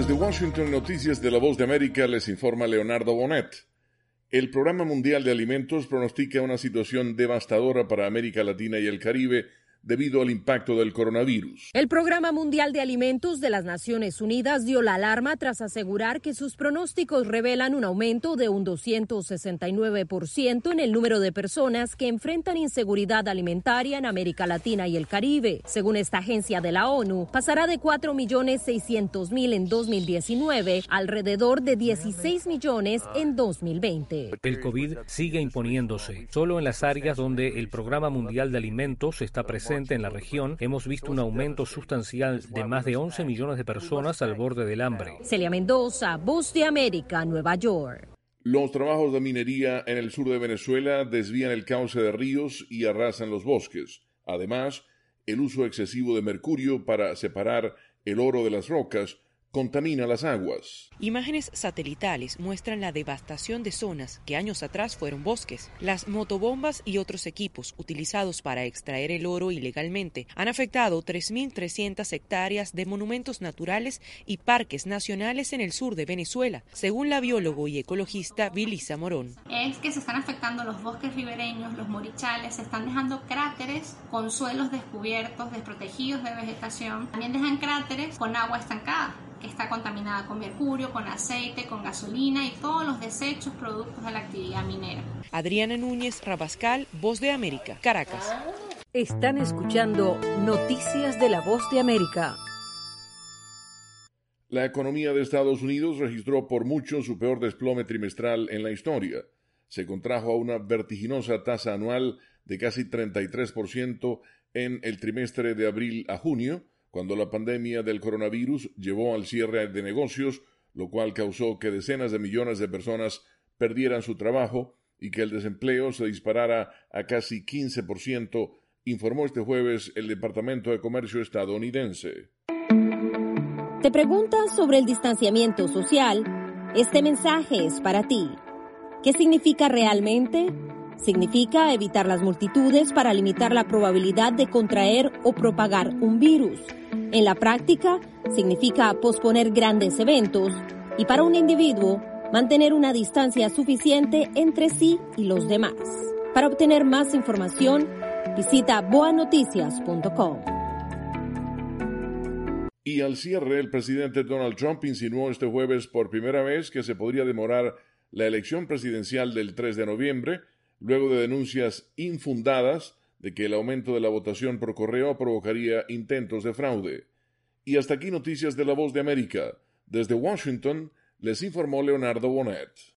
Desde Washington, Noticias de la Voz de América, les informa Leonardo Bonet. El Programa Mundial de Alimentos pronostica una situación devastadora para América Latina y el Caribe debido al impacto del coronavirus. El Programa Mundial de Alimentos de las Naciones Unidas dio la alarma tras asegurar que sus pronósticos revelan un aumento de un 269% en el número de personas que enfrentan inseguridad alimentaria en América Latina y el Caribe. Según esta agencia de la ONU, pasará de 4.600.000 en 2019 a alrededor de 16 millones en 2020. El COVID sigue imponiéndose. Solo en las áreas donde el Programa Mundial de Alimentos está presente en la región, hemos visto un aumento sustancial de más de 11 millones de personas al borde del hambre. Celia Mendoza, Voz de América, Nueva York. Los trabajos de minería en el sur de Venezuela desvían el cauce de ríos y arrasan los bosques. Además, el uso excesivo de mercurio para separar el oro de las rocas contamina las aguas. Imágenes satelitales muestran la devastación de zonas que años atrás fueron bosques. Las motobombas y otros equipos utilizados para extraer el oro ilegalmente han afectado 3.300 hectáreas de monumentos naturales y parques nacionales en el sur de Venezuela, según la biólogo y ecologista Vilisa Morón. Es que se están afectando los bosques ribereños, los morichales, se están dejando cráteres con suelos descubiertos, desprotegidos de vegetación. También dejan cráteres con agua estancada, que está contaminada con mercurio, con aceite, con gasolina y todos los desechos productos de la actividad minera. Adriana Núñez Rabascal, Voz de América, Caracas. Están escuchando Noticias de la Voz de América. La economía de Estados Unidos registró por mucho su peor desplome trimestral en la historia. Se contrajo a una vertiginosa tasa anual de casi 33% en el trimestre de abril a junio, cuando la pandemia del coronavirus llevó al cierre de negocios, lo cual causó que decenas de millones de personas perdieran su trabajo y que el desempleo se disparara a casi 15%, informó este jueves el Departamento de Comercio estadounidense. ¿Te preguntas sobre el distanciamiento social? Este mensaje es para ti. ¿Qué significa realmente? Significa evitar las multitudes para limitar la probabilidad de contraer o propagar un virus. En la práctica, significa posponer grandes eventos y para un individuo, mantener una distancia suficiente entre sí y los demás. Para obtener más información, visita boanoticias.com. Y al cierre, el presidente Donald Trump insinuó este jueves por primera vez que se podría demorar la elección presidencial del 3 de noviembre, luego de denuncias infundadas de que el aumento de la votación por correo provocaría intentos de fraude. Y hasta aquí Noticias de la Voz de América. Desde Washington, les informó Leonardo Bonet.